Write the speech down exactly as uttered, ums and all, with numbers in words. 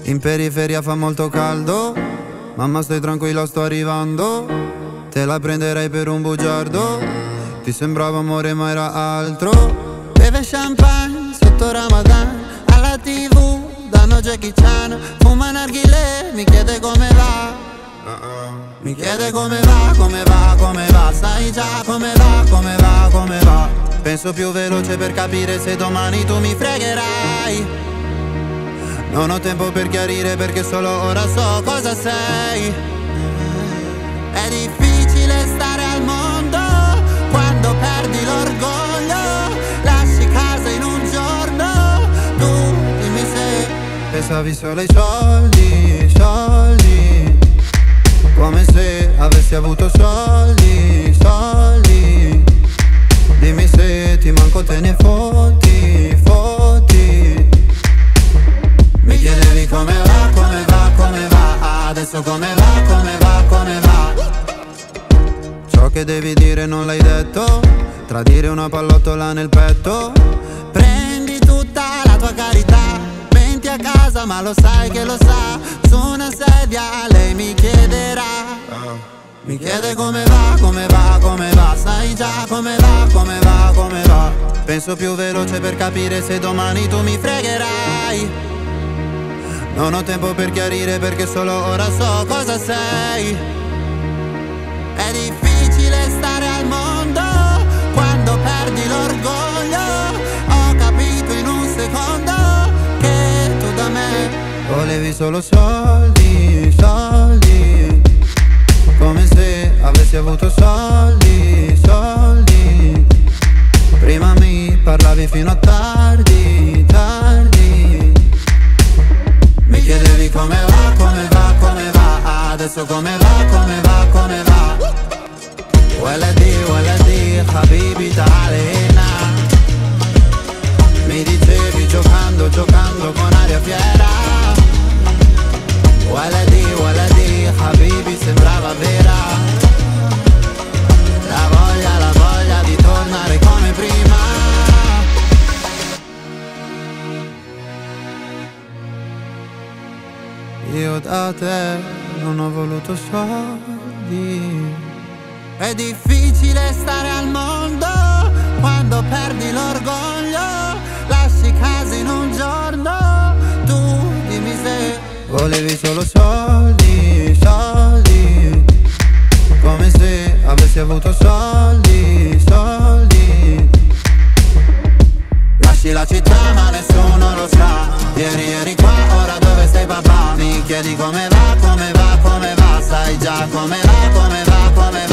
In periferia fa molto caldo, mamma stai tranquilla sto arrivando. Te la prenderei per un bugiardo, ti sembrava amore ma era altro. Beve champagne sotto Ramadan, alla tv danno Jackie Chan. Fuma narghilè, mi chiede come va, mi chiede come va, come va, come va. Sai già come va, come va, come va. Penso più veloce per capire se domani tu mi fregherai. Non ho tempo per chiarire perché solo ora so cosa sei. È difficile stare al mondo quando perdi l'orgoglio. Lasci casa in un giorno, tu dimmi se pensavi solo ai soldi, soldi. Come se avessi avuto soldi, soldi. Dimmi se ti manco te ne fotti, fotti. Mi chiedevi come va, come va, come va. Adesso come va, come va, come va. Ciò che devi dire non l'hai detto. Tradire una pallottola nel petto. Prendi tutta la tua carità, venti a casa ma lo sai che lo sa. Su una sedia lei mi chiederà, mi chiede come va, come va, come va. Sai già come va, come va, come va. Penso più veloce per capire se domani tu mi fregherai. Non ho tempo per chiarire perché solo ora so cosa sei. È difficile stare al mondo quando perdi l'orgoglio. Ho capito in un secondo che tu da me volevi solo soldi, soldi. Come se avessi avuto soldi, soldi. Prima mi parlavi fino a tardi, tardi. Mi chiedevi come va, come va, come va. Adesso come va, come va, come va. Waladi, waladi, habibi ta'alina. Mi dicevi giocando, giocando con aria fiera. Waladi, waladi, habibi sembrava vera. La voglia, la voglia di tornare come prima. Io da te non ho voluto soldi. È difficile stare al mondo quando perdi l'orgoglio. Lasci casa in un giorno, tu dimmi se volevi solo soldi, soldi. Come se avessi avuto soldi, soldi. Lasci la città ma nessuno lo sa. Ieri eri qua, ora dove sei papà? Mi chiedi come va, come va, come va. Sai già come va, come va, come va.